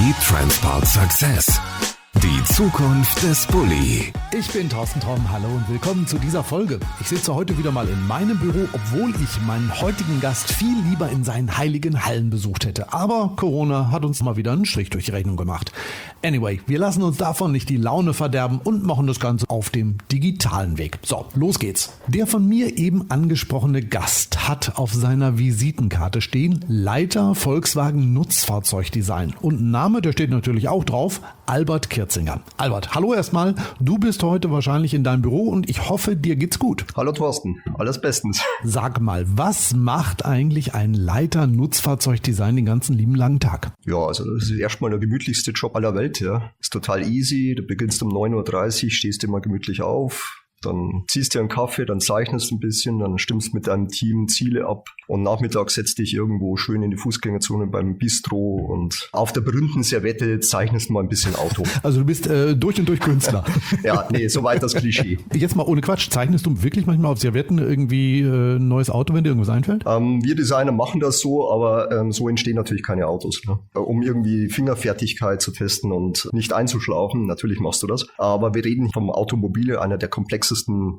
Transport Success. Die Zukunft des Bulli. Ich bin Thorsten Tromm, hallo und willkommen zu dieser Folge. Ich sitze heute wieder mal in meinem Büro, obwohl ich meinen heutigen Gast viel lieber in seinen heiligen Hallen besucht hätte. Aber Corona hat uns mal wieder einen Strich durch die Rechnung gemacht. Anyway, wir lassen uns davon nicht die Laune verderben und machen das Ganze auf dem digitalen Weg. So, los geht's. Der von mir eben angesprochene Gast hat auf seiner Visitenkarte stehen Leiter Volkswagen Nutzfahrzeugdesign. Und ein Name, der steht natürlich auch drauf, Albert Kirzinger. Albert, hallo erstmal. Du bist heute wahrscheinlich in deinem Büro und ich hoffe, dir geht's gut. Hallo Thorsten, alles bestens. Sag mal, was macht eigentlich ein Leiter Nutzfahrzeugdesign den ganzen lieben langen Tag? Ja, also das ist erstmal der gemütlichste Job aller Welt. Ja. Ist total easy. Du beginnst um 9.30 Uhr, stehst immer gemütlich auf. Dann ziehst dir einen Kaffee, dann zeichnest ein bisschen, dann stimmst mit deinem Team Ziele ab und nachmittags setzt dich irgendwo schön in die Fußgängerzone beim Bistro und auf der berühmten Servette zeichnest mal ein bisschen Auto. Also du bist durch und durch Künstler. Ja, nee, soweit das Klischee. Jetzt mal ohne Quatsch, zeichnest du wirklich manchmal auf Servetten irgendwie ein neues Auto, wenn dir irgendwas einfällt? Wir Designer machen das so, aber so entstehen natürlich keine Autos. Ne? Um irgendwie Fingerfertigkeit zu testen und nicht einzuschlaufen, natürlich machst du das. Aber wir reden vom Automobil, einer der komplexesten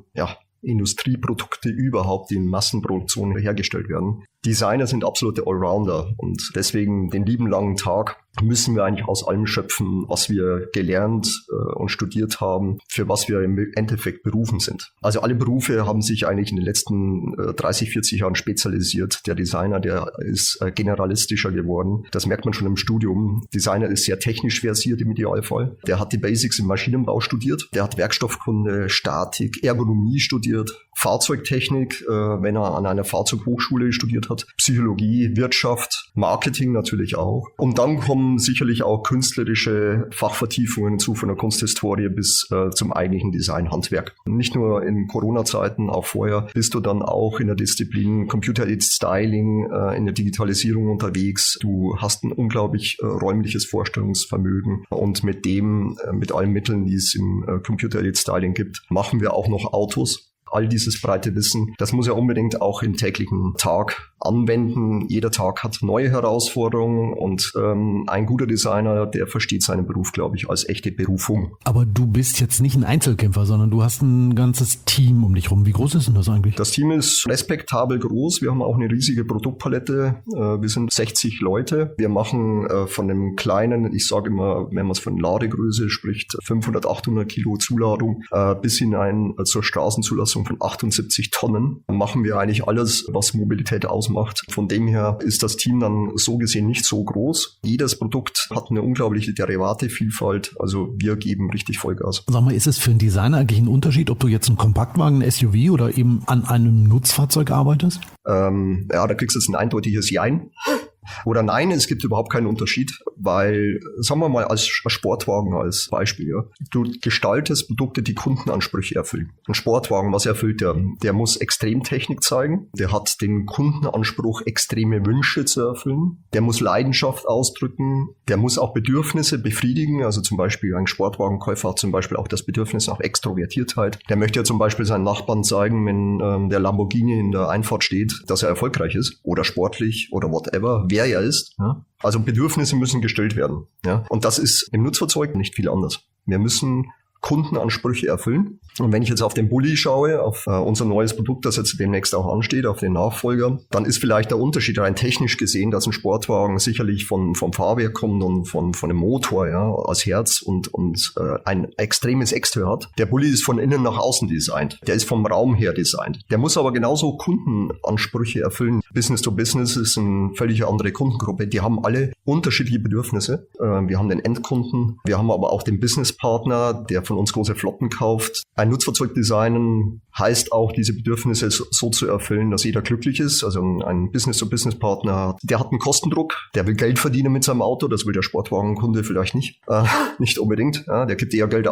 Industrieprodukte überhaupt, die in Massenproduktion hergestellt werden. Designer sind absolute Allrounder und deswegen den lieben langen Tag müssen wir eigentlich aus allem schöpfen, was wir gelernt und studiert haben, für was wir im Endeffekt berufen sind. Also alle Berufe haben sich eigentlich in den letzten 30, 40 Jahren spezialisiert. Der Designer, der ist generalistischer geworden. Das merkt man schon im Studium. Designer ist sehr technisch versiert im Idealfall. Der hat die Basics im Maschinenbau studiert. Der hat Werkstoffkunde, Statik, Ergonomie studiert, Fahrzeugtechnik, wenn er an einer Fahrzeughochschule studiert hat, Psychologie, Wirtschaft, Marketing natürlich auch. Und dann kommen sicherlich auch künstlerische Fachvertiefungen hinzu, von der Kunsthistorie bis zum eigentlichen Designhandwerk. Nicht nur in Corona-Zeiten, auch vorher bist du dann auch in der Disziplin Computer-Aided Styling, in der Digitalisierung unterwegs. Du hast ein unglaublich räumliches Vorstellungsvermögen und mit allen Mitteln, die es im Computer-Aided Styling gibt, machen wir auch noch Autos. All dieses breite Wissen, das muss ja unbedingt auch im täglichen Tag anwenden. Jeder Tag hat neue Herausforderungen und ein guter Designer, der versteht seinen Beruf, glaube ich, als echte Berufung. Aber du bist jetzt nicht ein Einzelkämpfer, sondern du hast ein ganzes Team um dich rum. Wie groß ist denn das eigentlich? Das Team ist respektabel groß. Wir haben auch eine riesige Produktpalette. Wir sind 60 Leute. Wir machen von dem kleinen, ich sage immer, wenn man es von Ladegröße spricht, 500, 800 Kilo Zuladung bis hinein zur Straßenzulassung von 78 Tonnen. Dann machen wir eigentlich alles, was Mobilität ausmacht. Von dem her ist das Team dann so gesehen nicht so groß. Jedes Produkt hat eine unglaubliche Derivatevielfalt. Also wir geben richtig Vollgas. Sag mal, ist es für einen Designer eigentlich ein Unterschied, ob du jetzt einen Kompaktwagen, ein SUV oder eben an einem Nutzfahrzeug arbeitest? Ja, da kriegst du jetzt ein eindeutiges Jein. Oder nein, es gibt überhaupt keinen Unterschied, weil, sagen wir mal, als Sportwagen als Beispiel, ja, du gestaltest Produkte, die Kundenansprüche erfüllen. Ein Sportwagen, was erfüllt der? Der muss Extremtechnik zeigen, der hat den Kundenanspruch, extreme Wünsche zu erfüllen, der muss Leidenschaft ausdrücken, der muss auch Bedürfnisse befriedigen, also zum Beispiel ein Sportwagenkäufer hat zum Beispiel auch das Bedürfnis nach Extrovertiertheit. Der möchte ja zum Beispiel seinen Nachbarn zeigen, wenn der Lamborghini in der Einfahrt steht, dass er erfolgreich ist oder sportlich oder whatever, wer er ist. Ja? Also Bedürfnisse müssen gestillt werden. Ja? Und das ist im Nutzfahrzeug nicht viel anders. Wir müssen Kundenansprüche erfüllen. Und wenn ich jetzt auf den Bulli schaue, auf unser neues Produkt, das jetzt demnächst auch ansteht, auf den Nachfolger, dann ist vielleicht der Unterschied rein technisch gesehen, dass ein Sportwagen sicherlich vom Fahrwerk kommt und von dem Motor, ja, als Herz und ein extremes Exterieur hat. Der Bulli ist von innen nach außen designt. Der ist vom Raum her designt. Der muss aber genauso Kundenansprüche erfüllen. Business to Business ist eine völlig andere Kundengruppe. Die haben alle unterschiedliche Bedürfnisse. Wir haben den Endkunden, wir haben aber auch den Businesspartner, der von uns große Flotten kauft. Ein Nutzfahrzeugdesign heißt auch, diese Bedürfnisse so zu erfüllen, dass jeder glücklich ist. Also ein Business-to-Business-Partner, der hat einen Kostendruck, der will Geld verdienen mit seinem Auto, das will der Sportwagenkunde vielleicht nicht. Nicht unbedingt, ja, der gibt eher Geld aus.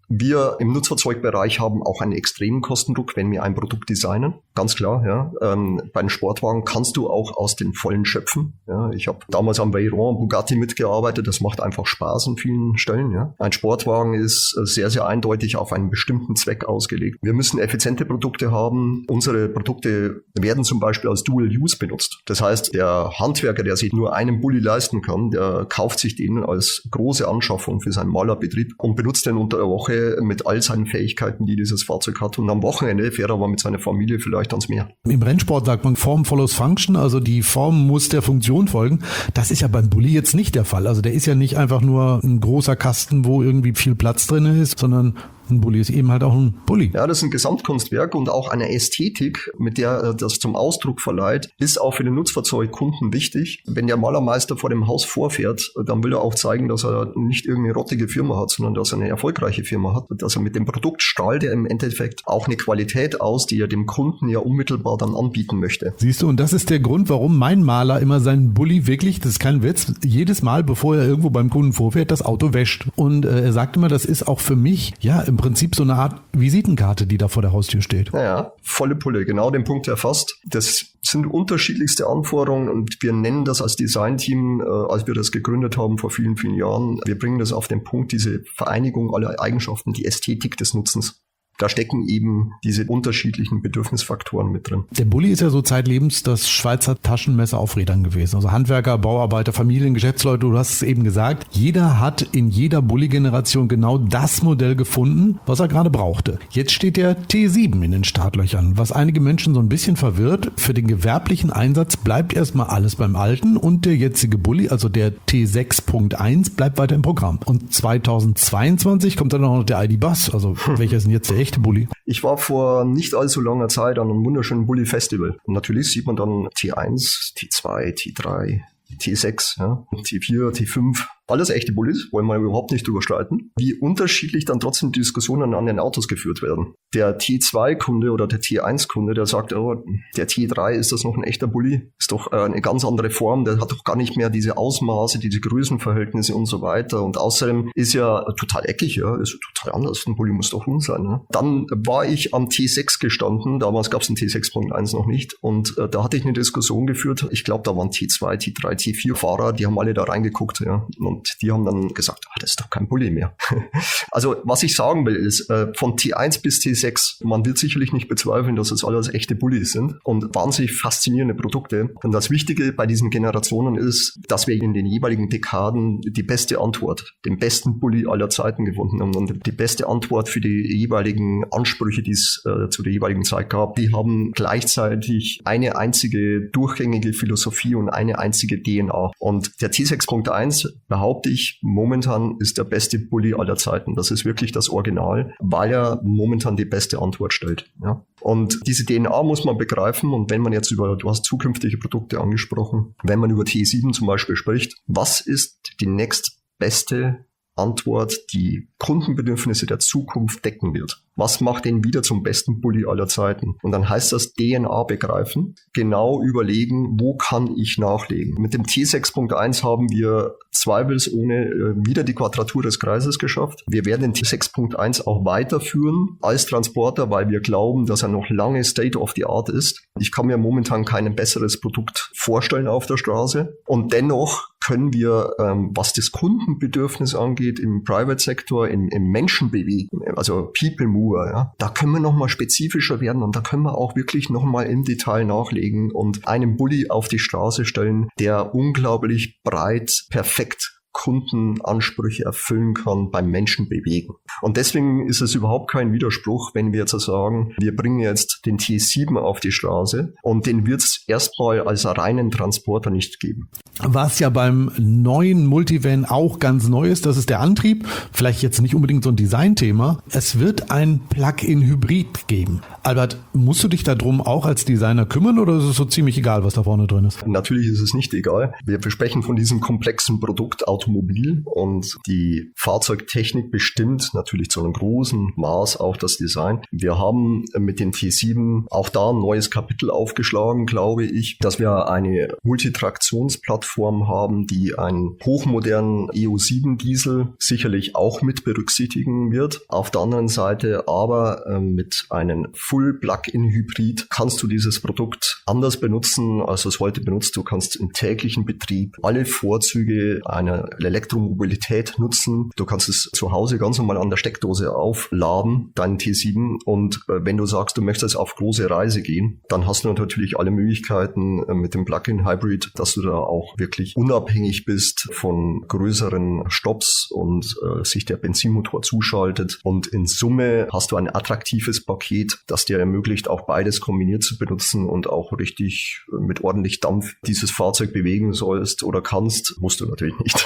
Wir im Nutzfahrzeugbereich haben auch einen extremen Kostendruck, wenn wir ein Produkt designen. Ganz klar, ja. Bei den Sportwagen kannst du auch aus den Vollen schöpfen. Ja. Ich habe damals am Veyron Bugatti mitgearbeitet. Das macht einfach Spaß an vielen Stellen. Ja. Ein Sportwagen ist sehr, sehr eindeutig auf einen bestimmten Zweck ausgelegt. Wir müssen effiziente Produkte haben. Unsere Produkte werden zum Beispiel als Dual Use benutzt. Das heißt, der Handwerker, der sich nur einen Bulli leisten kann, der kauft sich den als große Anschaffung für seinen Malerbetrieb und benutzt den unter der Woche mit all seinen Fähigkeiten, die dieses Fahrzeug hat. Und am Wochenende fährt er aber mit seiner Familie vielleicht ans Meer. Im Rennsport sagt man Form follows Function, also die Form muss der Funktion folgen. Das ist ja beim Bulli jetzt nicht der Fall. Also der ist ja nicht einfach nur ein großer Kasten, wo irgendwie viel Platz drin ist, sondern ein Bulli ist eben halt auch ein Bulli. Ja, das ist ein Gesamtkunstwerk und auch eine Ästhetik, mit der das zum Ausdruck verleiht, ist auch für den Nutzfahrzeugkunden wichtig. Wenn der Malermeister vor dem Haus vorfährt, dann will er auch zeigen, dass er nicht irgendeine rottige Firma hat, sondern dass er eine erfolgreiche Firma hat. Dass er mit dem Produkt strahlt er im Endeffekt auch eine Qualität aus, die er dem Kunden ja unmittelbar dann anbieten möchte. Siehst du, und das ist der Grund, warum mein Maler immer seinen Bulli wirklich, das ist kein Witz, jedes Mal, bevor er irgendwo beim Kunden vorfährt, das Auto wäscht. Und er sagt immer, das ist auch für mich, ja, im Prinzip so eine Art Visitenkarte, die da vor der Haustür steht. Ja, volle Pulle, genau den Punkt erfasst. Das sind unterschiedlichste Anforderungen und wir nennen das als Designteam, als wir das gegründet haben vor vielen, vielen Jahren, wir bringen das auf den Punkt, diese Vereinigung aller Eigenschaften, die Ästhetik des Nutzens. Da stecken eben diese unterschiedlichen Bedürfnisfaktoren mit drin. Der Bulli ist ja so zeitlebens das Schweizer Taschenmesser auf Rädern gewesen. Also Handwerker, Bauarbeiter, Familien, Geschäftsleute, du hast es eben gesagt. Jeder hat in jeder Bulli-Generation genau das Modell gefunden, was er gerade brauchte. Jetzt steht der T7 in den Startlöchern, was einige Menschen so ein bisschen verwirrt. Für den gewerblichen Einsatz bleibt erstmal alles beim Alten und der jetzige Bulli, also der T6.1, bleibt weiter im Programm. Und 2022 kommt dann auch noch der ID.Buzz. Also welcher ist denn jetzt der echte Bulli? Ich war vor nicht allzu langer Zeit an einem wunderschönen Bulli-Festival. Und natürlich sieht man dann T1, T2, T3, T6, ja, T4, T5. Alles echte Bullis, wollen wir überhaupt nicht drüber streiten. Wie unterschiedlich dann trotzdem die Diskussionen an den Autos geführt werden. Der T2-Kunde oder der T1-Kunde, der sagt, oh, der T3, ist das noch ein echter Bulli? Ist doch eine ganz andere Form, der hat doch gar nicht mehr diese Ausmaße, diese Größenverhältnisse und so weiter. Und außerdem ist ja total eckig, ja, ist total anders. Ein Bulli muss doch rund sein. Ne? Dann war ich am T6 gestanden, damals gab es den T6.1 noch nicht. Und da hatte ich eine Diskussion geführt. Ich glaube, da waren T2, T3, T4 Fahrer, die haben alle da reingeguckt, ja. Und die haben dann gesagt, das ist doch kein Bulli mehr. Also was ich sagen will ist, von T1 bis T6, man wird sicherlich nicht bezweifeln, dass es alles echte Bullis sind und wahnsinnig faszinierende Produkte. Und das Wichtige bei diesen Generationen ist, dass wir in den jeweiligen Dekaden die beste Antwort, den besten Bulli aller Zeiten gefunden haben und die beste Antwort für die jeweiligen Ansprüche, die es zu der jeweiligen Zeit gab. Die haben gleichzeitig eine einzige durchgängige Philosophie und eine einzige DNA. Und der T6.1 behaupte ich, momentan ist der beste Bulli aller Zeiten. Das ist wirklich das Original, weil er momentan die beste Antwort stellt. Ja. Und diese DNA muss man begreifen. Und wenn man jetzt du hast zukünftige Produkte angesprochen, wenn man über T7 zum Beispiel spricht, was ist die nächstbeste Antwort, die Kundenbedürfnisse der Zukunft decken wird? Was macht den wieder zum besten Bulli aller Zeiten? Und dann heißt das DNA begreifen, genau überlegen, wo kann ich nachlegen. Mit dem T6.1 haben wir zweifelsohne wieder die Quadratur des Kreises geschafft. Wir werden den T6.1 auch weiterführen als Transporter, weil wir glauben, dass er noch lange State of the Art ist. Ich kann mir momentan kein besseres Produkt vorstellen auf der Straße. Und dennoch können wir, was das Kundenbedürfnis angeht, im Private-Sektor, im Menschenbewegen, also People Mover, ja, da können wir nochmal spezifischer werden und da können wir auch wirklich nochmal im Detail nachlegen und einen Bulli auf die Straße stellen, der unglaublich breit, perfekt Kundenansprüche erfüllen kann beim Menschen bewegen. Und deswegen ist es überhaupt kein Widerspruch, wenn wir jetzt sagen, wir bringen jetzt den T7 auf die Straße und den wird es erstmal als reinen Transporter nicht geben. Was ja beim neuen Multivan auch ganz neu ist, das ist der Antrieb. Vielleicht jetzt nicht unbedingt so ein Designthema. Es wird ein Plug-in-Hybrid geben. Albert, musst du dich darum auch als Designer kümmern oder ist es so ziemlich egal, was da vorne drin ist? Natürlich ist es nicht egal. Wir sprechen von diesem komplexen Produkt Automobil und die Fahrzeugtechnik bestimmt natürlich zu einem großen Maß auch das Design. Wir haben mit dem T7 auch da ein neues Kapitel aufgeschlagen, glaube ich, dass wir eine Multitraktionsplattform haben, die einen hochmodernen EU7 Diesel sicherlich auch mit berücksichtigen wird. Auf der anderen Seite aber mit einem Full-Plug-in-Hybrid kannst du dieses Produkt anders benutzen, als du es heute benutzt. Du kannst im täglichen Betrieb alle Vorzüge einer Elektromobilität nutzen. Du kannst es zu Hause ganz normal an der Steckdose aufladen, deinen T7. Und wenn du sagst, du möchtest auf große Reise gehen, dann hast du natürlich alle Möglichkeiten mit dem Plug-in-Hybrid, dass du da auch wirklich unabhängig bist von größeren Stopps und sich der Benzinmotor zuschaltet. Und in Summe hast du ein attraktives Paket, das dir ermöglicht, auch beides kombiniert zu benutzen und auch richtig mit ordentlich Dampf dieses Fahrzeug bewegen sollst oder kannst, musst du natürlich nicht.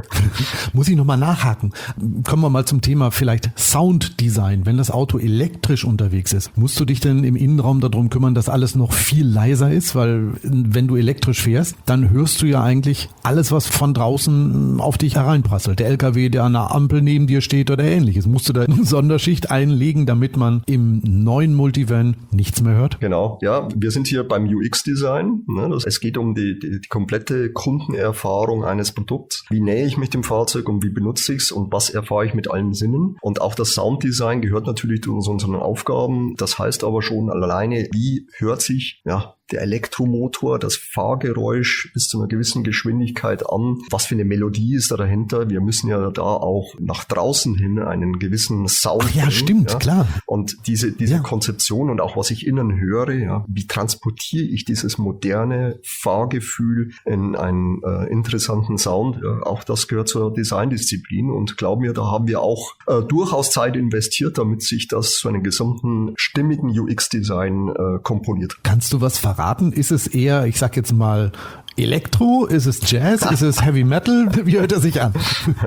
Muss ich nochmal nachhaken. Kommen wir mal zum Thema vielleicht Sounddesign. Wenn das Auto elektrisch unterwegs ist, musst du dich denn im Innenraum darum kümmern, dass alles noch viel leiser ist? Weil wenn du elektrisch fährst, dann hörst du ja eigentlich alles, was von draußen auf dich hereinprasselt. Der LKW, der an der Ampel neben dir steht oder ähnliches. Musst du da eine Sonderschicht einlegen, damit man im neuen Multivan nichts mehr hört? Genau, ja. Wir sind hier beim UX-Design. Es geht um die komplette Kundenerfahrung eines Produkts. Wie nähe ich mich dem Fahrzeug und wie benutze ich es und was erfahre ich mit allen Sinnen? Und auch das Sounddesign gehört natürlich zu unseren Aufgaben. Das heißt aber schon alleine, wie hört sich der Elektromotor, das Fahrgeräusch bis zu einer gewissen Geschwindigkeit an. Was für eine Melodie ist da dahinter? Wir müssen ja da auch nach draußen hin einen gewissen Sound bringen. Stimmt, klar. Und diese Konzeption und auch was ich innen höre, wie transportiere ich dieses moderne Fahrgefühl in einen interessanten Sound? Auch das gehört zur Designdisziplin und glaub mir, da haben wir auch durchaus Zeit investiert, damit sich das zu einem gesamten stimmigen UX-Design komponiert. Kannst du was verraten? Ist es eher, ich sag jetzt mal, Elektro? Ist es Jazz? Ist es Heavy Metal? Wie hört er sich an?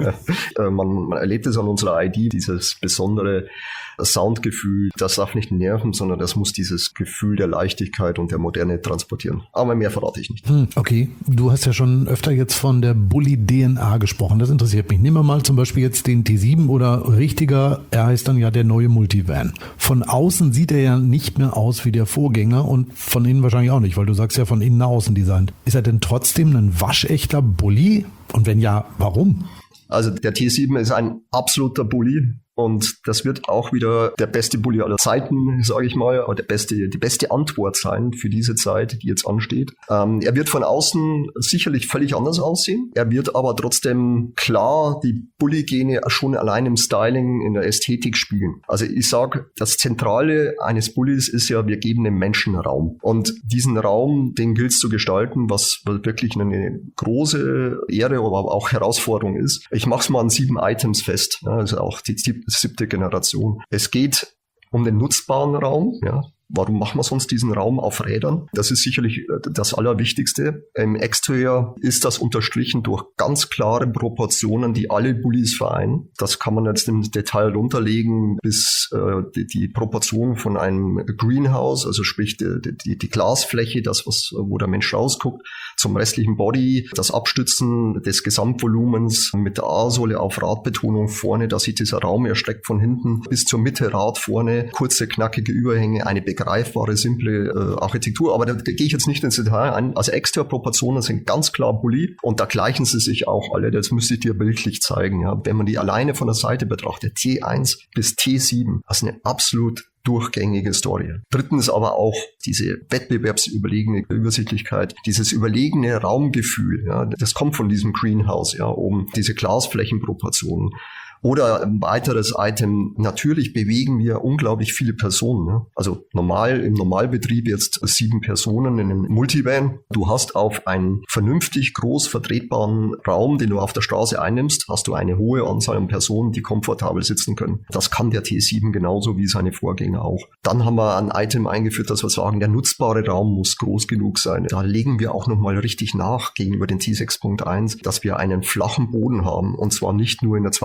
Man erlebt es an unserer ID, dieses besondere Soundgefühl. Das darf nicht nerven, sondern das muss dieses Gefühl der Leichtigkeit und der Moderne transportieren. Aber mehr verrate ich nicht. Okay, du hast ja schon öfter jetzt von der Bulli DNA gesprochen. Das interessiert mich. Nehmen wir mal zum Beispiel jetzt den T7 oder richtiger, er heißt dann ja der neue Multivan. Von außen sieht er ja nicht mehr aus wie der Vorgänger und von innen wahrscheinlich auch nicht, weil du sagst ja von innen nach außen designt. Ist er denn trotzdem ein waschechter Bulli? Und wenn ja, warum? Also der T7 ist ein absoluter Bulli. Und das wird auch wieder der beste Bulli aller Zeiten, sage ich mal, oder die beste Antwort sein für diese Zeit, die jetzt ansteht. Er wird von außen sicherlich völlig anders aussehen. Er wird aber trotzdem klar die Bulli-Gene schon allein im Styling, in der Ästhetik spiegeln. Also ich sage, das Zentrale eines Bullis ist ja, wir geben dem Menschen Raum. Und diesen Raum, den gilt es zu gestalten, was wirklich eine große Ehre, aber auch Herausforderung ist. Ich mache es mal an 7 Items fest, also auch die 7. Generation. Es geht um den nutzbaren Raum, Warum machen wir sonst diesen Raum auf Rädern? Das ist sicherlich das Allerwichtigste. Im Exterieur ist das unterstrichen durch ganz klare Proportionen, die alle Bullis vereinen. Das kann man jetzt im Detail runterlegen bis die Proportion von einem Greenhouse, also sprich die Glasfläche, wo der Mensch rausguckt, zum restlichen Body, das Abstützen des Gesamtvolumens mit der A-Sohle auf Radbetonung vorne, dass sich dieser Raum erstreckt von hinten bis zur Mitte Rad vorne, kurze, knackige Überhänge, eine begreifbare, simple Architektur, aber da gehe ich jetzt nicht ins Detail ein. Also Exteriorproportionen sind ganz klar Bulli und da gleichen sie sich auch alle. Das müsste ich dir bildlich zeigen. Wenn man die alleine von der Seite betrachtet, T1 bis T7, das ist eine absolut durchgängige Story. Drittens aber auch diese wettbewerbsüberlegene Übersichtlichkeit, dieses überlegene Raumgefühl. Das kommt von diesem Greenhouse, um diese Glasflächenproportionen. Oder ein weiteres Item, natürlich bewegen wir unglaublich viele Personen. Also im Normalbetrieb jetzt 7 Personen in einem Multivan. Du hast auf einen vernünftig groß vertretbaren Raum, den du auf der Straße einnimmst, hast du eine hohe Anzahl an Personen, die komfortabel sitzen können. Das kann der T7 genauso wie seine Vorgänger auch. Dann haben wir ein Item eingeführt, dass wir sagen, der nutzbare Raum muss groß genug sein. Da legen wir auch nochmal richtig nach gegenüber den T6.1, dass wir einen flachen Boden haben. Und zwar nicht nur in der 2. und 3.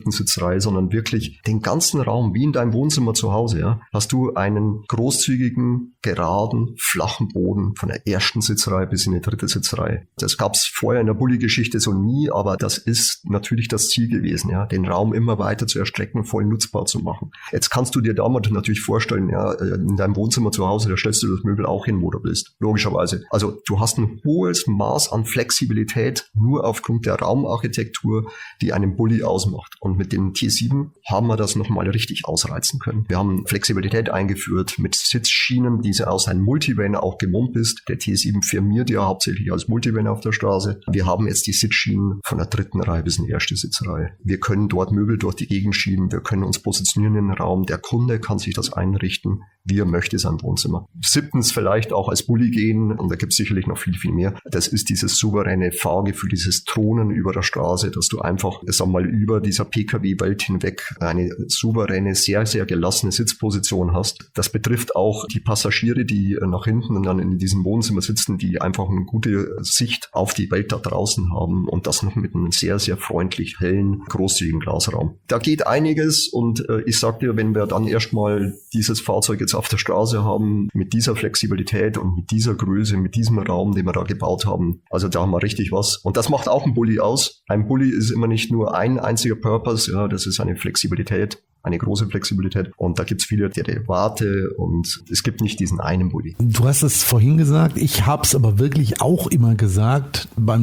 dritten Sitzreihe, sondern wirklich den ganzen Raum, wie in deinem Wohnzimmer zu Hause, ja, hast du einen großzügigen, geraden, flachen Boden von der ersten Sitzreihe bis in die dritte Sitzreihe. Das gab es vorher in der Bulli-Geschichte so nie, aber das ist natürlich das Ziel gewesen, ja, den Raum immer weiter zu erstrecken, voll nutzbar zu machen. Jetzt kannst du dir damals natürlich vorstellen, ja, in deinem Wohnzimmer zu Hause, da stellst du das Möbel auch hin, wo du willst, logischerweise. Also du hast ein hohes Maß an Flexibilität nur aufgrund der Raumarchitektur, die einen Bulli ausmacht. Und mit dem T7 haben wir das nochmal richtig ausreizen können. Wir haben Flexibilität eingeführt mit Sitzschienen, die aus einem Multivan auch gewohnt bist. Der T7 firmiert ja hauptsächlich als Multivan auf der Straße. Wir haben jetzt die Sitzschienen von der dritten Reihe bis in die erste Sitzreihe. Wir können dort Möbel durch die Gegend schieben. Wir können uns positionieren in den Raum. Der Kunde kann sich das einrichten, wie er möchte, sein Wohnzimmer. 7. vielleicht auch als Bulli gehen. Und da gibt es sicherlich noch viel, viel mehr. Das ist dieses souveräne Fahrgefühl, dieses Thronen über der Straße, dass du einfach, sag mal, über dieser Pkw-Welt hinweg eine souveräne, sehr, sehr gelassene Sitzposition hast. Das betrifft auch die Passagiere, die nach hinten und dann in diesem Wohnzimmer sitzen, die einfach eine gute Sicht auf die Welt da draußen haben und das noch mit einem sehr, sehr freundlich hellen, großzügigen Glasraum. Da geht einiges und ich sag dir, wenn wir dann erstmal dieses Fahrzeug jetzt auf der Straße haben, mit dieser Flexibilität und mit dieser Größe, mit diesem Raum, den wir da gebaut haben, also da haben wir richtig was. Und das macht auch ein Bulli aus. Ein Bulli ist immer nicht nur ein einziger Purpose, ja, das ist eine Flexibilität, eine große Flexibilität. Und da gibt es viele Derivate und es gibt nicht diesen einen Bulli. Du hast es vorhin gesagt, ich habe es aber wirklich auch immer gesagt, beim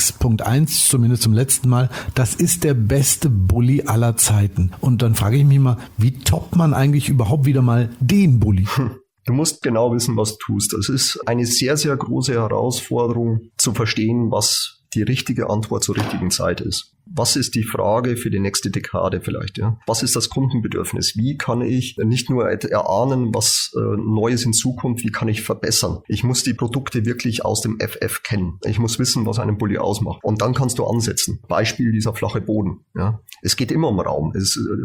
T6.1, zumindest zum letzten Mal, das ist der beste Bulli aller Zeiten. Und dann frage ich mich mal, wie toppt man eigentlich überhaupt wieder mal den Bulli? Du musst genau wissen, was du tust. Das ist eine sehr, sehr große Herausforderung, zu verstehen, was die richtige Antwort zur richtigen Zeit ist. Was ist die Frage für die nächste Dekade vielleicht? Ja? Was ist das Kundenbedürfnis? Wie kann ich nicht nur erahnen, was Neues in Zukunft, wie kann ich verbessern? Ich muss die Produkte wirklich aus dem FF kennen. Ich muss wissen, was einen Bulli ausmacht. Und dann kannst du ansetzen. Beispiel dieser flache Boden. Ja? Es geht immer um Raum.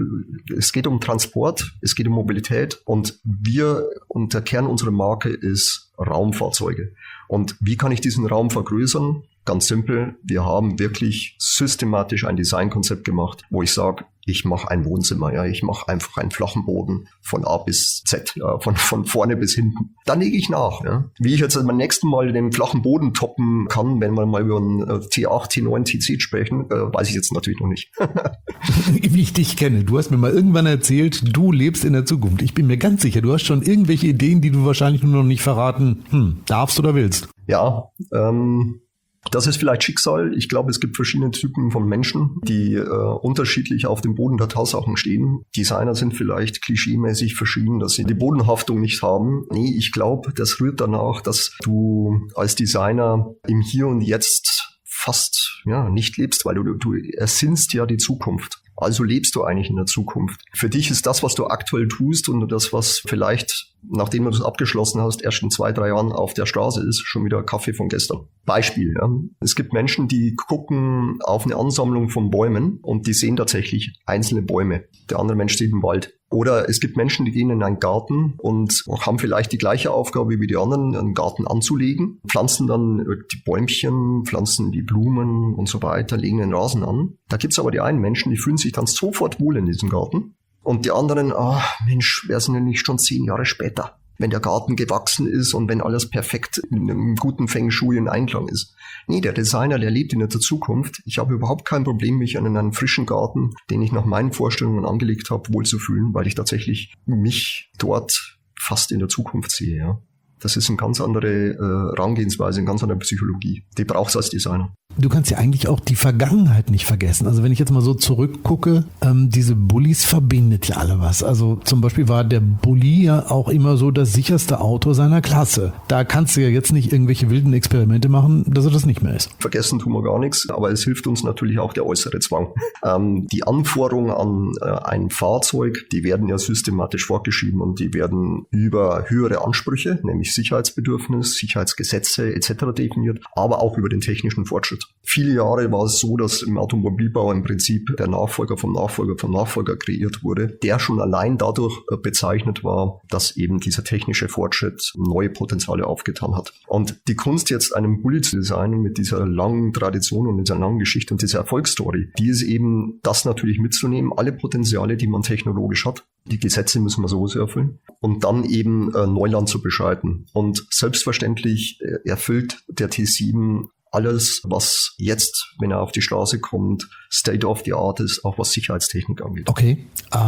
Es geht um Transport, es geht um Mobilität und der Kern unserer Marke ist Raumfahrzeuge. Und wie kann ich diesen Raum vergrößern? Ganz simpel, wir haben wirklich systematisch ein Designkonzept gemacht, wo ich sage, ich mache ein Wohnzimmer, ja, ich mache einfach einen flachen Boden von A bis Z, ja, von vorne bis hinten. Dann lege ich nach. Ja. Wie ich jetzt beim nächsten Mal den flachen Boden toppen kann, wenn wir mal über einen T8, T9, T10 sprechen, weiß ich jetzt natürlich noch nicht. Wie ich dich kenne, du hast mir mal irgendwann erzählt, du lebst in der Zukunft. Ich bin mir ganz sicher, du hast schon irgendwelche Ideen, die du wahrscheinlich nur noch nicht verraten darfst oder willst. Ja, das ist vielleicht Schicksal. Ich glaube, es gibt verschiedene Typen von Menschen, die unterschiedlich auf dem Boden der Tatsachen stehen. Designer sind vielleicht klischeemäßig verschieden, dass sie die Bodenhaftung nicht haben. Nee, ich glaube, das rührt danach, dass du als Designer im Hier und Jetzt fast nicht lebst, weil du ersinnst ja die Zukunft. Also lebst du eigentlich in der Zukunft. Für dich ist das, was du aktuell tust und das, was vielleicht, nachdem du das abgeschlossen hast, erst in 2-3 Jahren auf der Straße ist, schon wieder Kaffee von gestern. Beispiel, ja. Es gibt Menschen, die gucken auf eine Ansammlung von Bäumen und die sehen tatsächlich einzelne Bäume. Der andere Mensch sieht einen Wald. Oder es gibt Menschen, die gehen in einen Garten und haben vielleicht die gleiche Aufgabe wie die anderen, einen Garten anzulegen, pflanzen dann die Bäumchen, pflanzen die Blumen und so weiter, legen den Rasen an. Da gibt's aber die einen Menschen, die fühlen sich dann sofort wohl in diesem Garten. Und die anderen, Mensch, wer sind denn nicht schon 10 Jahre später, wenn der Garten gewachsen ist und wenn alles perfekt in einem guten Feng Shui in Einklang ist. Nee, der Designer, der lebt in der Zukunft. Ich habe überhaupt kein Problem, mich in einen frischen Garten, den ich nach meinen Vorstellungen angelegt habe, wohlzufühlen, weil ich tatsächlich mich dort fast in der Zukunft sehe. Ja. Das ist eine ganz andere Herangehensweise, eine ganz andere Psychologie. Die brauchst du als Designer. Du kannst ja eigentlich auch die Vergangenheit nicht vergessen. Also wenn ich jetzt mal so zurückgucke, diese Bullis verbindet ja alle was. Also zum Beispiel war der Bulli ja auch immer so das sicherste Auto seiner Klasse. Da kannst du ja jetzt nicht irgendwelche wilden Experimente machen, dass er das nicht mehr ist. Vergessen tun wir gar nichts, aber es hilft uns natürlich auch der äußere Zwang. Die Anforderungen an ein Fahrzeug, die werden ja systematisch vorgeschrieben und die werden über höhere Ansprüche, nämlich Sicherheitsbedürfnis, Sicherheitsgesetze etc. definiert, aber auch über den technischen Fortschritt. Und viele Jahre war es so, dass im Automobilbau im Prinzip der Nachfolger vom Nachfolger vom Nachfolger kreiert wurde, der schon allein dadurch bezeichnet war, dass eben dieser technische Fortschritt neue Potenziale aufgetan hat. Und die Kunst jetzt einen Bulli zu designen mit dieser langen Tradition und dieser langen Geschichte und dieser Erfolgsstory, die ist eben das natürlich mitzunehmen, alle Potenziale, die man technologisch hat. Die Gesetze müssen wir sowieso erfüllen und dann eben Neuland zu beschreiten. Und selbstverständlich erfüllt der T7 alles, was jetzt, wenn er auf die Straße kommt, State of the Art ist, auch was Sicherheitstechnik angeht. Okay,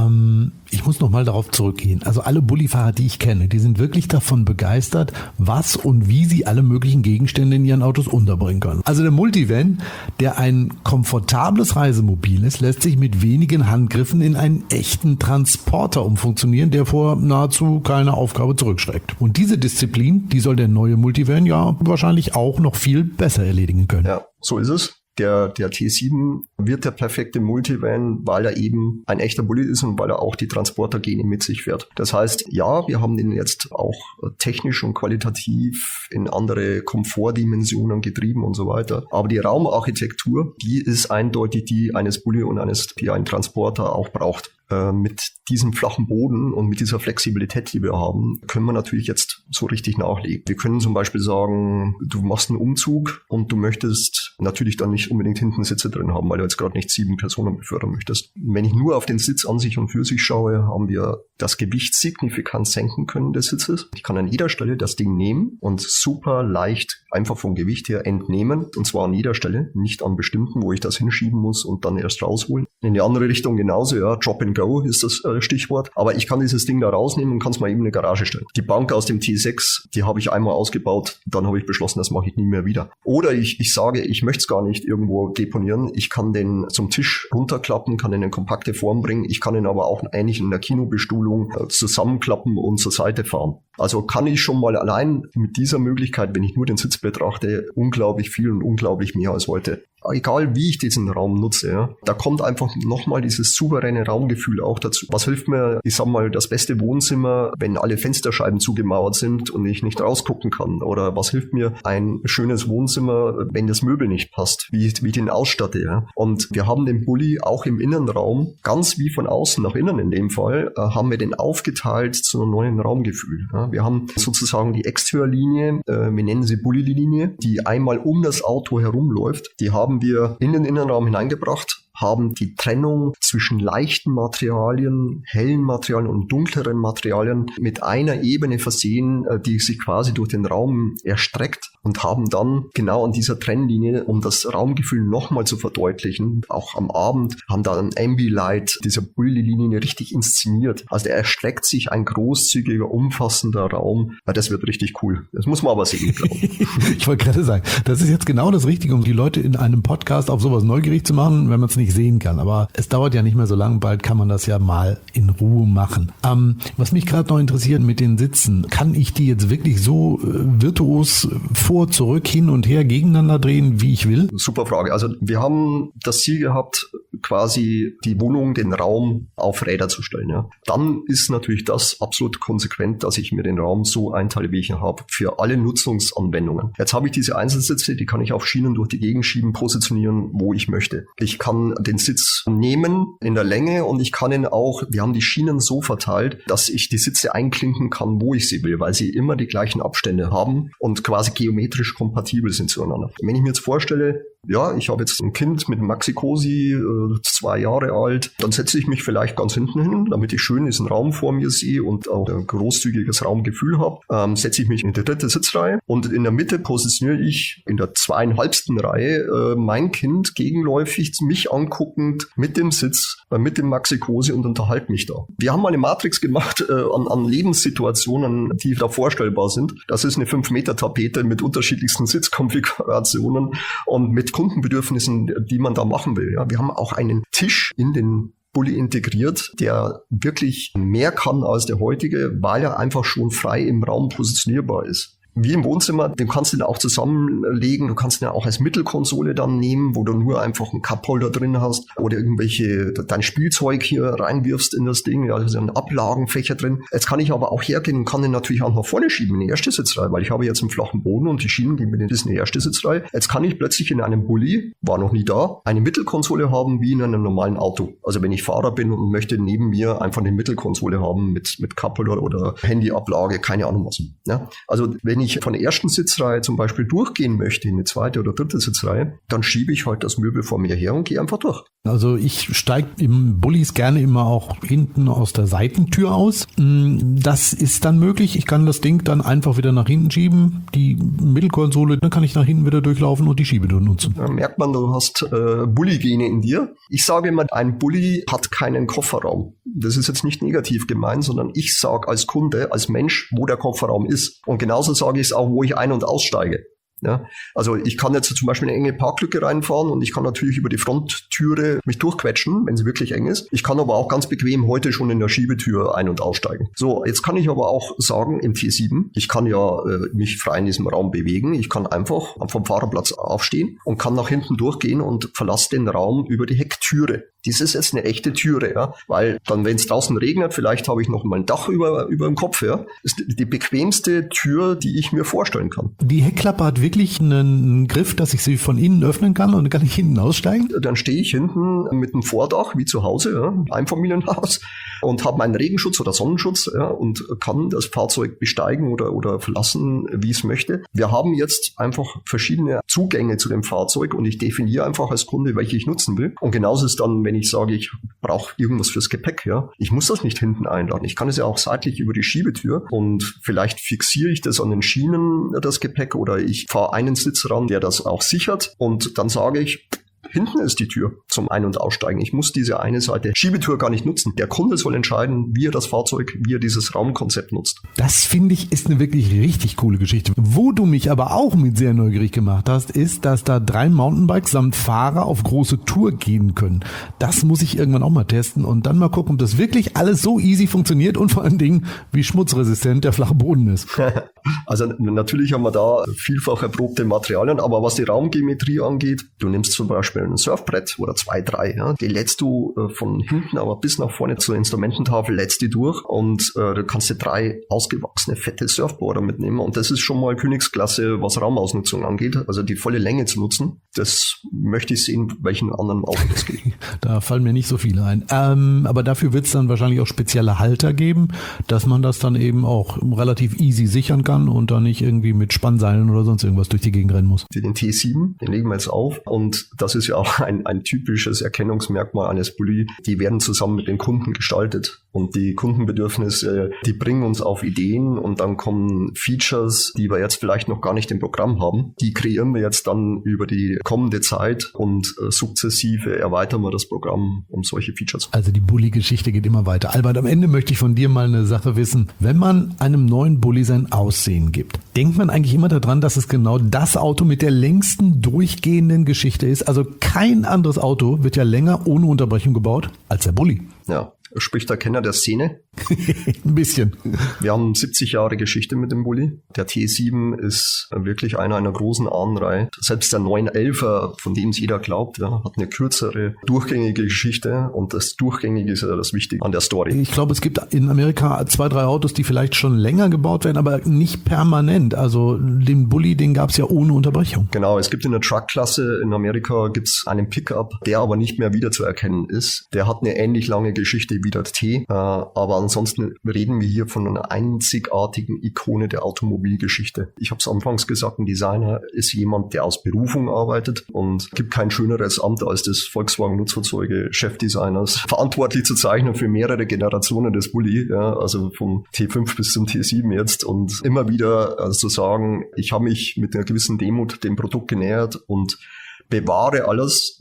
ich muss nochmal darauf zurückgehen. Also alle Bullifahrer, die ich kenne, die sind wirklich davon begeistert, was und wie sie alle möglichen Gegenstände in ihren Autos unterbringen können. Also der Multivan, der ein komfortables Reisemobil ist, lässt sich mit wenigen Handgriffen in einen echten Transporter umfunktionieren, der vor nahezu keiner Aufgabe zurückschreckt. Und diese Disziplin, die soll der neue Multivan ja wahrscheinlich auch noch viel besser erledigen können. Ja, so ist es. Der T7 wird der perfekte Multivan, weil er eben ein echter Bulli ist und weil er auch die Transportergene mit sich fährt. Das heißt, ja, wir haben den jetzt auch technisch und qualitativ in andere Komfortdimensionen getrieben und so weiter. Aber die Raumarchitektur, die ist eindeutig die eines Bulli und die ein Transporter auch braucht. Mit diesem flachen Boden und mit dieser Flexibilität, die wir haben, können wir natürlich jetzt so richtig nachlegen. Wir können zum Beispiel sagen, du machst einen Umzug und du möchtest natürlich dann nicht unbedingt hinten Sitze drin haben, weil du jetzt gerade nicht 7 Personen befördern möchtest. Wenn ich nur auf den Sitz an sich und für sich schaue, haben wir das Gewicht signifikant senken können des Sitzes. Ich kann an jeder Stelle das Ding nehmen und super leicht einfach vom Gewicht her entnehmen. Und zwar an jeder Stelle, nicht an bestimmten, wo ich das hinschieben muss und dann erst rausholen. In die andere Richtung genauso, ja, Drop and Go ist das Stichwort. Aber ich kann dieses Ding da rausnehmen und kann es mal eben in eine Garage stellen. Die Bank aus dem T6, die habe ich einmal ausgebaut, dann habe ich beschlossen, das mache ich nie mehr wieder. Oder ich sage, ich möchte es gar nicht irgendwo deponieren. Ich kann den zum Tisch runterklappen, kann ihn in eine kompakte Form bringen. Ich kann ihn aber auch eigentlich in der Kinobestuhlung zusammenklappen und zur Seite fahren. Also kann ich schon mal allein mit dieser Möglichkeit, wenn ich nur den Sitz betrachte, unglaublich viel und unglaublich mehr als heute. Egal wie ich diesen Raum nutze, ja, da kommt einfach nochmal dieses souveräne Raumgefühl auch dazu. Was hilft mir, ich sag mal, das beste Wohnzimmer, wenn alle Fensterscheiben zugemauert sind und ich nicht rausgucken kann? Oder was hilft mir ein schönes Wohnzimmer, wenn das Möbel nicht passt, wie ich den ausstatte? Ja? Und wir haben den Bulli auch im Innenraum, ganz wie von außen nach innen in dem Fall, haben wir den aufgeteilt zu einem neuen Raumgefühl. Ja? Wir haben sozusagen die Exteriorlinie, wir nennen sie Bulli-Linie, die einmal um das Auto herumläuft. Die haben wir in den Innenraum hineingebracht, haben die Trennung zwischen leichten Materialien, hellen Materialien und dunkleren Materialien mit einer Ebene versehen, die sich quasi durch den Raum erstreckt und haben dann genau an dieser Trennlinie, um das Raumgefühl nochmal zu verdeutlichen, auch am Abend, haben da ein Ambilight dieser Bulli-Linie richtig inszeniert. Also der erstreckt sich ein großzügiger, umfassender Raum. Ja, das wird richtig cool. Das muss man aber sehen, glaube ich. Ich wollte gerade sagen, das ist jetzt genau das Richtige, um die Leute in einem Podcast auf sowas neugierig zu machen, wenn man es nicht sehen kann. Aber es dauert ja nicht mehr so lange, bald kann man das ja mal in Ruhe machen. Was mich gerade noch interessiert mit den Sitzen, kann ich die jetzt wirklich so virtuos vor, zurück, hin und her gegeneinander drehen, wie ich will? Super Frage. Also wir haben das Ziel gehabt, quasi die Wohnung, den Raum auf Räder zu stellen. Ja. Dann ist natürlich das absolut konsequent, dass ich mir den Raum so einteile, wie ich ihn habe, für alle Nutzungsanwendungen. Jetzt habe ich diese Einzelsitze, die kann ich auf Schienen durch die Gegend schieben, positionieren, wo ich möchte. Ich kann den Sitz nehmen in der Länge und ich kann ihn auch, wir haben die Schienen so verteilt, dass ich die Sitze einklinken kann, wo ich sie will, weil sie immer die gleichen Abstände haben und quasi geometrisch kompatibel sind zueinander. Wenn ich mir jetzt vorstelle, ja, ich habe jetzt ein Kind mit Maxi-Cosi, 2 Jahre alt, dann setze ich mich vielleicht ganz hinten hin, damit ich schön diesen Raum vor mir sehe und auch ein großzügiges Raumgefühl habe. Setze ich mich in die 3. Sitzreihe und in der Mitte positioniere ich in der 2,5. Reihe mein Kind gegenläufig, mich anguckend mit dem Sitz, mit dem Maxi-Cosi und unterhalte mich da. Wir haben mal eine Matrix gemacht an Lebenssituationen, die da vorstellbar sind. Das ist eine 5-Meter-Tapete mit unterschiedlichsten Sitzkonfigurationen und mit Kundenbedürfnissen, die man da machen will. Ja, wir haben auch einen Tisch in den Bulli integriert, der wirklich mehr kann als der heutige, weil er einfach schon frei im Raum positionierbar ist. wie im Wohnzimmer, den kannst du dann auch zusammenlegen, du kannst ihn ja auch als Mittelkonsole dann nehmen, wo du nur einfach einen Cupholder drin hast oder dein Spielzeug hier reinwirfst in das Ding, ja, da sind Ablagenfächer drin. Jetzt kann ich aber auch hergehen und kann den natürlich auch nach vorne schieben in die erste Sitzreihe, weil ich habe jetzt einen flachen Boden und die Schienen gehen mir in die erste Sitzreihe. Jetzt kann ich plötzlich in einem Bulli, war noch nie da, eine Mittelkonsole haben wie in einem normalen Auto. Also wenn ich Fahrer bin und möchte neben mir einfach eine Mittelkonsole haben mit Cupholder oder Handyablage, keine Ahnung was. Ja? Also wenn ich von der ersten Sitzreihe zum Beispiel durchgehen möchte in eine zweite oder dritte Sitzreihe, dann schiebe ich halt das Möbel vor mir her und gehe einfach durch. Also ich steige im Bullis gerne immer auch hinten aus der Seitentür aus. Das ist dann möglich. Ich kann das Ding dann einfach wieder nach hinten schieben. Die Mittelkonsole, dann kann ich nach hinten wieder durchlaufen und die Schiebetür nutzen. Da merkt man, du hast Bulli-Gene in dir. Ich sage immer, ein Bulli hat keinen Kofferraum. Das ist jetzt nicht negativ gemeint, sondern ich sage als Kunde, als Mensch, wo der Kofferraum ist. Und genauso sage ich es auch, wo ich ein- und aussteige. Ja, also ich kann jetzt zum Beispiel eine enge Parklücke reinfahren und ich kann natürlich über die Fronttüre mich durchquetschen, wenn sie wirklich eng ist. Ich kann aber auch ganz bequem heute schon in der Schiebetür ein- und aussteigen. So, jetzt kann ich aber auch sagen, im T7, ich kann ja mich frei in diesem Raum bewegen. Ich kann einfach vom Fahrerplatz aufstehen und kann nach hinten durchgehen und verlasse den Raum über die Hecktüre. Das ist jetzt eine echte Türe, ja, weil dann, wenn es draußen regnet, vielleicht habe ich noch mal ein Dach über dem Kopf, ja. Das ist die bequemste Tür, die ich mir vorstellen kann. Die Heckklappe hat wirklich einen Griff, dass ich sie von innen öffnen kann und dann kann ich hinten aussteigen? Dann stehe ich hinten mit einem Vordach, wie zu Hause, ja, Einfamilienhaus, und habe meinen Regenschutz oder Sonnenschutz, ja, und kann das Fahrzeug besteigen oder verlassen, wie ich es möchte. Wir haben jetzt einfach verschiedene Zugänge zu dem Fahrzeug und ich definiere einfach als Kunde, welche ich nutzen will. Und genauso ist dann, wenn ich sage, ich brauche irgendwas fürs Gepäck, ja. Ich muss das nicht hinten einladen. Ich kann es ja auch seitlich über die Schiebetür und vielleicht fixiere ich das an den Schienen, das Gepäck, oder ich fahre einen Sitz ran, der das auch sichert, und dann sage ich, hinten ist die Tür zum Ein- und Aussteigen. Ich muss diese eine Seite Schiebetür gar nicht nutzen. Der Kunde soll entscheiden, wie er das Fahrzeug, wie er dieses Raumkonzept nutzt. Das finde ich ist eine wirklich richtig coole Geschichte. Wo du mich aber auch mit sehr neugierig gemacht hast, ist, dass da 3 Mountainbikes samt Fahrer auf große Tour gehen können. Das muss ich irgendwann auch mal testen und dann mal gucken, ob das wirklich alles so easy funktioniert und vor allen Dingen, wie schmutzresistent der flache Boden ist. Also natürlich haben wir da vielfach erprobte Materialien, aber was die Raumgeometrie angeht, du nimmst zum Beispiel ein Surfbrett oder 2, 3, ja, die lädst du von hinten aber bis nach vorne zur Instrumententafel, lädst die durch und da kannst du 3 ausgewachsene, fette Surfboarder mitnehmen und das ist schon mal Königsklasse, was Raumausnutzung angeht, also die volle Länge zu nutzen. Das möchte ich sehen, welchen anderen Auto das geht. Da fallen mir nicht so viele ein. Aber dafür wird es dann wahrscheinlich auch spezielle Halter geben, dass man das dann eben auch relativ easy sichern kann und dann nicht irgendwie mit Spannseilen oder sonst irgendwas durch die Gegend rennen muss. Den T7, den legen wir jetzt auf und das ist ja auch ein typisches Erkennungsmerkmal eines Bulli. Die werden zusammen mit den Kunden gestaltet und die Kundenbedürfnisse, die bringen uns auf Ideen und dann kommen Features, die wir jetzt vielleicht noch gar nicht im Programm haben. Die kreieren wir jetzt dann über die kommende Zeit und sukzessive erweitern wir das Programm um solche Features. Also die Bulli-Geschichte geht immer weiter. Albert, am Ende möchte ich von dir mal eine Sache wissen. Wenn man einem neuen Bulli sein Aussehen gibt, denkt man eigentlich immer daran, dass es genau das Auto mit der längsten durchgehenden Geschichte ist? Also kein anderes Auto wird ja länger ohne Unterbrechung gebaut als der Bulli. Ja. Spricht der Kenner der Szene? Ein bisschen. Wir haben 70 Jahre Geschichte mit dem Bulli. Der T7 ist wirklich einer großen Ahnenreihe. Selbst der 911er, von dem es jeder glaubt, ja, hat eine kürzere, durchgängige Geschichte und das Durchgängige ist ja das Wichtige an der Story. Ich glaube, es gibt in Amerika 2, 3 Autos, die vielleicht schon länger gebaut werden, aber nicht permanent. Also den Bulli, den gab es ja ohne Unterbrechung. Genau, es gibt in der Truck-Klasse in Amerika gibt's einen Pickup, der aber nicht mehr wiederzuerkennen ist. Der hat eine ähnlich lange Geschichte wie der T, aber ansonsten reden wir hier von einer einzigartigen Ikone der Automobilgeschichte. Ich habe es anfangs gesagt, ein Designer ist jemand, der aus Berufung arbeitet und es gibt kein schöneres Amt als des Volkswagen-Nutzfahrzeuge-Chefdesigners, verantwortlich zu zeichnen für mehrere Generationen des Bulli, ja, also vom T5 bis zum T7 jetzt und immer wieder zu sagen, ich habe mich mit einer gewissen Demut dem Produkt genähert und bewahre alles, was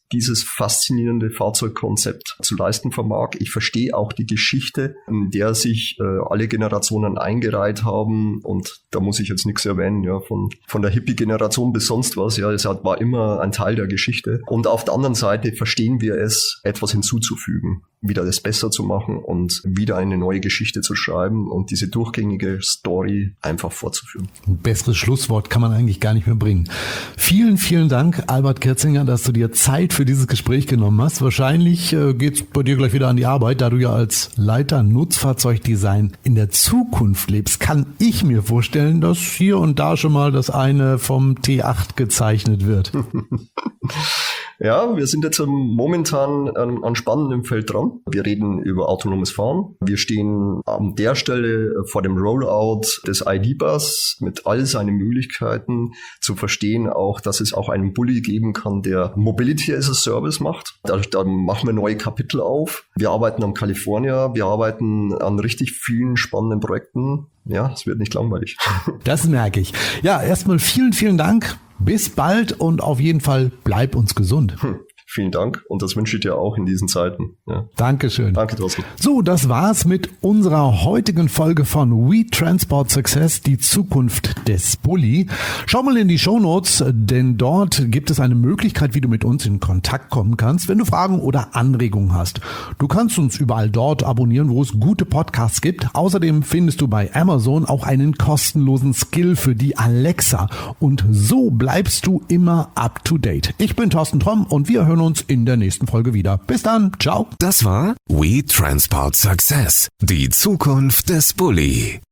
dieses faszinierende Fahrzeugkonzept zu leisten vermag. Ich verstehe auch die Geschichte, in der sich alle Generationen eingereiht haben, und da muss ich jetzt nichts erwähnen, ja, von der Hippie-Generation bis sonst was, ja, es war immer ein Teil der Geschichte. Und auf der anderen Seite verstehen wir es, etwas hinzuzufügen, wieder das besser zu machen und wieder eine neue Geschichte zu schreiben und diese durchgängige Story einfach fortzuführen. Ein besseres Schlusswort kann man eigentlich gar nicht mehr bringen. Vielen, vielen Dank, Albert Kürzinger, dass du dir Zeit für dieses Gespräch genommen hast. Wahrscheinlich geht's bei dir gleich wieder an die Arbeit, da du ja als Leiter Nutzfahrzeugdesign in der Zukunft lebst. Kann ich mir vorstellen, dass hier und da schon mal das eine vom T8 gezeichnet wird. Ja, wir sind jetzt momentan an spannendem Feld dran. Wir reden über autonomes Fahren. Wir stehen an der Stelle vor dem Rollout des ID.Bus mit all seinen Möglichkeiten zu verstehen, auch, dass es auch einen Bulli geben kann, der Mobility as a Service macht. Da machen wir neue Kapitel auf. Wir arbeiten am California. Wir arbeiten an richtig vielen spannenden Projekten. Ja, es wird nicht langweilig. Das merke ich. Ja, erstmal vielen, vielen Dank. Bis bald und auf jeden Fall bleib uns gesund. Vielen Dank und das wünsche ich dir auch in diesen Zeiten. Ja. Dankeschön. Danke, Thorsten. So, das war's mit unserer heutigen Folge von We Transport Success, die Zukunft des Bulli. Schau mal in die Shownotes, denn dort gibt es eine Möglichkeit, wie du mit uns in Kontakt kommen kannst, wenn du Fragen oder Anregungen hast. Du kannst uns überall dort abonnieren, wo es gute Podcasts gibt. Außerdem findest du bei Amazon auch einen kostenlosen Skill für die Alexa. Und so bleibst du immer up to date. Ich bin Thorsten Tromm und wir hören uns in der nächsten Folge wieder. Bis dann. Ciao. Das war We Transport Success, die Zukunft des Bulli.